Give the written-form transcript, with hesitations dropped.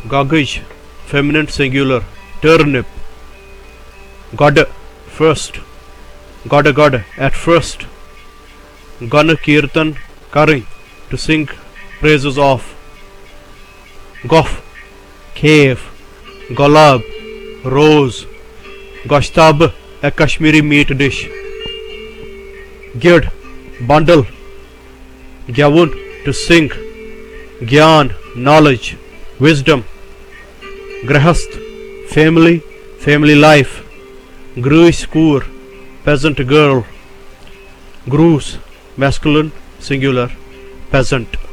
Gagaj, feminine singular. Turnip. God, first. God, at first. Gana Kirtan, Kari, to sing praises of. Gof, cave. Gulab, rose. Goshtab, a Kashmiri meat dish. Gid, bundle. Gyavun, to sing. Gyan, knowledge. Wisdom. Grahast, family life. Gruiskur, peasant girl. Grus, masculine, singular, peasant.